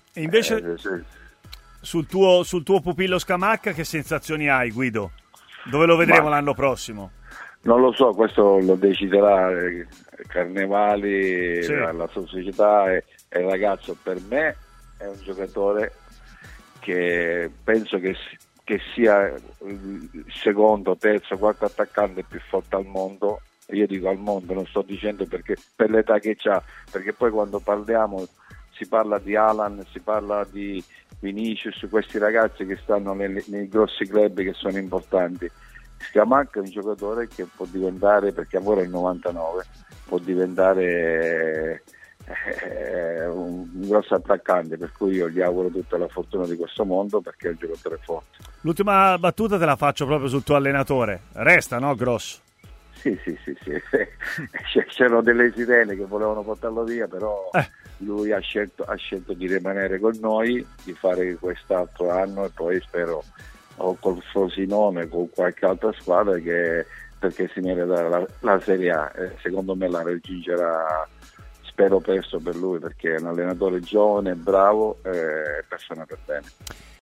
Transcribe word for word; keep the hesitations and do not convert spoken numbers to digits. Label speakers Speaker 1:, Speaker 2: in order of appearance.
Speaker 1: E invece
Speaker 2: Eh, se-
Speaker 1: sul tuo, sul tuo pupillo Scamacca che sensazioni hai, Guido? Dove lo vedremo
Speaker 2: Ma-
Speaker 1: l'anno prossimo?
Speaker 2: Non lo so, questo lo deciderà eh, Carnevali,
Speaker 1: Sì.
Speaker 2: la, la sua società e, e il ragazzo. Per me è un giocatore che penso che, si- che sia il secondo, terzo, quarto attaccante più forte al mondo. Io dico al mondo, non sto dicendo perché per l'età che ha, perché poi quando parliamo si parla di Alan, si parla di Vinicius, questi ragazzi che stanno nei, nei grossi club che sono importanti. Scamacca è un giocatore che può diventare, perché ora è il novantanove, può diventare eh, un, un grosso attaccante, per cui io gli auguro tutta la fortuna di questo mondo perché è un giocatore forte.
Speaker 1: L'ultima battuta te la faccio proprio sul tuo allenatore. Resta, no, Grosso?
Speaker 2: Sì, sì, sì, sì. C'erano delle sirene che volevano portarlo via, però
Speaker 1: Eh.
Speaker 2: lui ha scelto, ha scelto di rimanere con noi, di fare quest'altro anno e poi spero o col Frosinone o con qualche altra squadra che, perché si merita la, la Serie A e secondo me la raggiungerà, spero presto per lui perché è un allenatore giovane, bravo e persona per bene.